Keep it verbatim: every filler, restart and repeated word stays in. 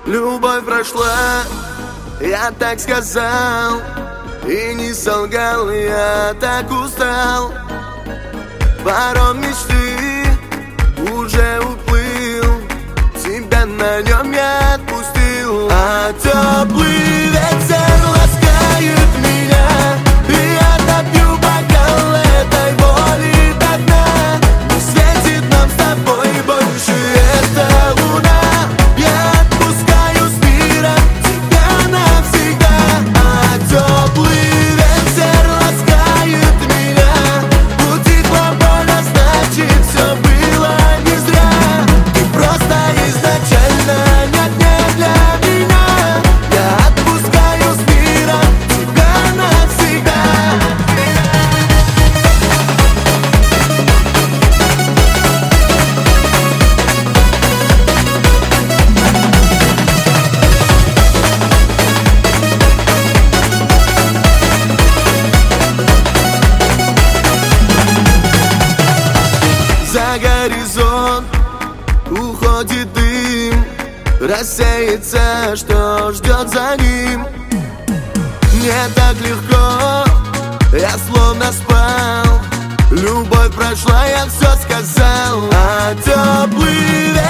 Любовь прошла, я так сказал, и не солгал, я так устал. Паром мечты уже уплыл, тебя на нем я отпустил. А теплый ветер ласкает меня, и я допью бокал этой боли до дна. Не светит нам с тобой больше эта луна. Я отпускаю с мира тебя навсегда. А теплый ветер ласкает меня, будит больно, значит все было не зря. Ты просто изначально нет не для меня. Я отпускаю с мира тебя навсегда. За горизонт уходит дым, рассеется, что ждет за ним. Мне так легко, я словно спал. Любовь прошла, я все сказал. А теплый